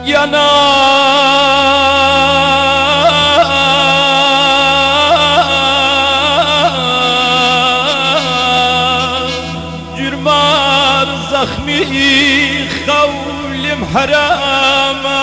yana jürmar zahmi kavlim harama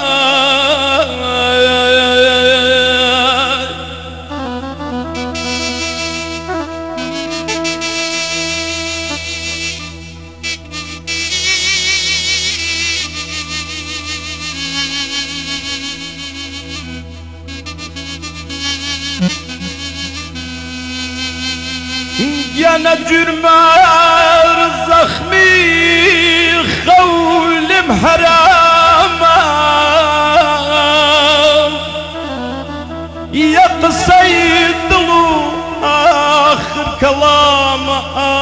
yana jürmar zahmi kavlim harama ya qısaydılu ahir kalama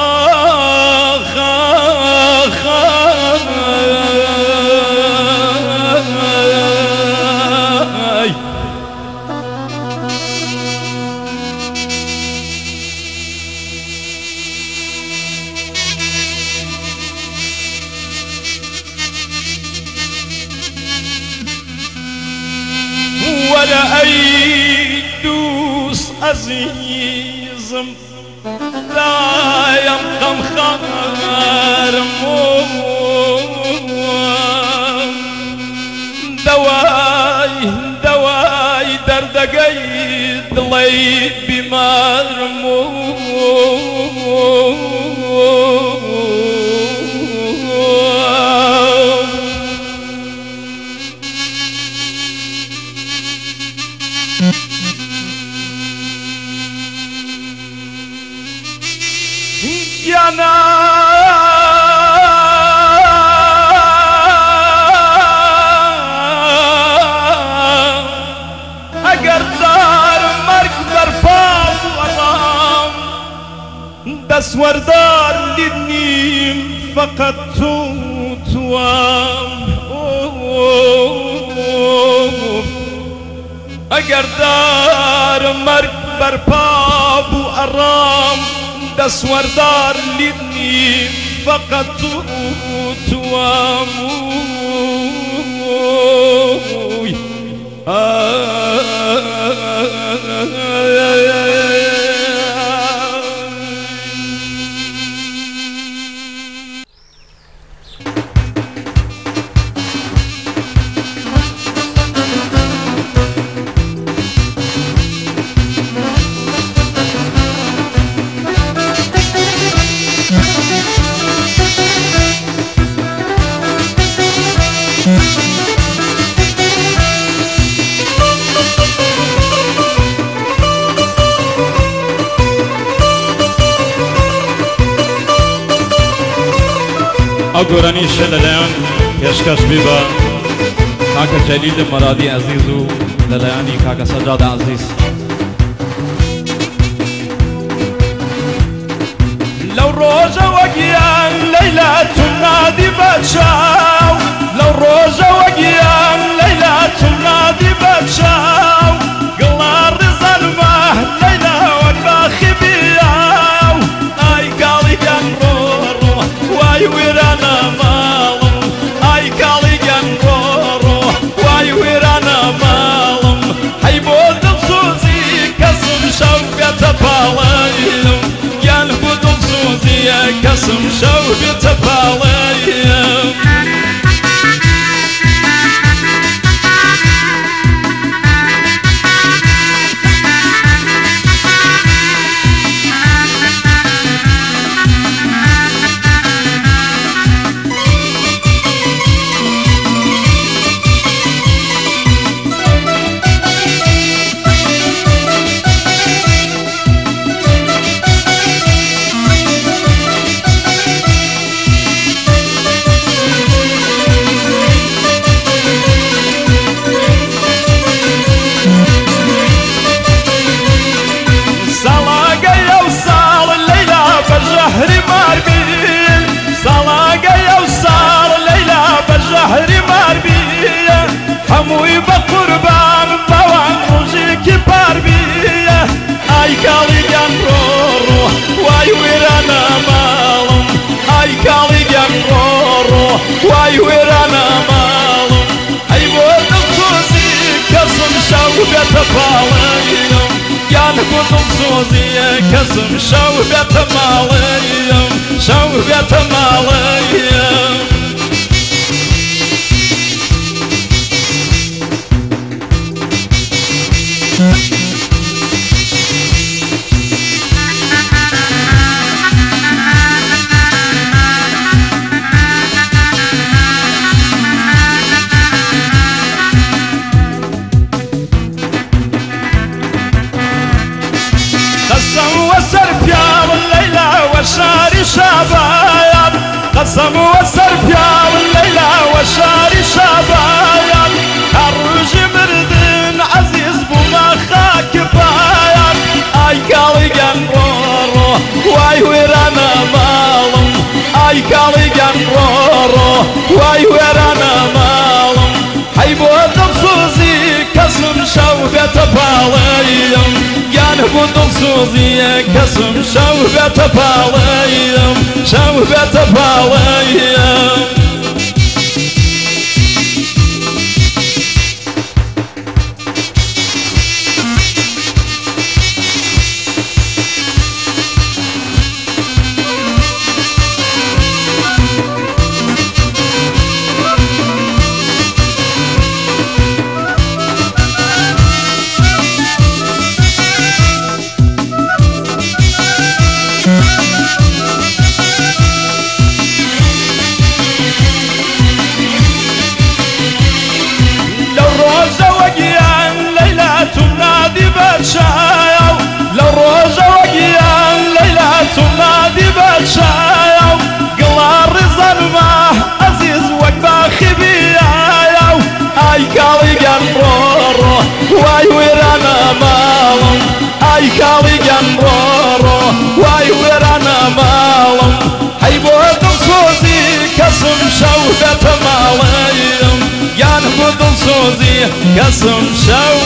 ولا أي دوس عزيزم لا يبقى مخارم دواي دردقي ضلي بمرمو yana اگر دار مرگ برپا ورام دسوردار للنيم فقط توام اگر دار مرگ برپا ورام دسوردار للنيم فقط تواموي أقراني شلالان يشكش بيبا كاكا جليل مرادي عزيزو للياني كاكا سجاد عزيز لو روجا وقيان ليلة تنادي بتشاو لو روجا وقيان ليلة تنادي بتشاو قلار ظلمه ليلة وقاخي بياو اي قالي قنرورو واي ويرانا مالم اي قالي قنرورو واي ويرانا مالم حيبود الصوزي كسم شوقة باليم قلبود الصوزي كسم شوقة باليم کەسم شەو بێتە ماڵەیم شەو بێتە ماڵەیم وشاري شباب قسم وسربيا والليلة وشاري شباب هروج مردن عزيز بوما خاك بايا اي قالي جنرورو واي ويرانا مالم اي قالي جنرورو واي ويرانا مالم حيبو دمسوزي قسم شوفة باليم بودم سوزی کسم شوبت پالیم شوبت پالیم شايو لو روجا وقيان ليلى تنادي بالشايو قلار رزان ما عزيز وقبا خبيايو اي كالي جنرورو واي ويرانا مالم اي كالي جنرورو واي ويرانا مالم حيبو دمسوزي كسم شوفة ماليم يان بودم سوزي كسم شوفة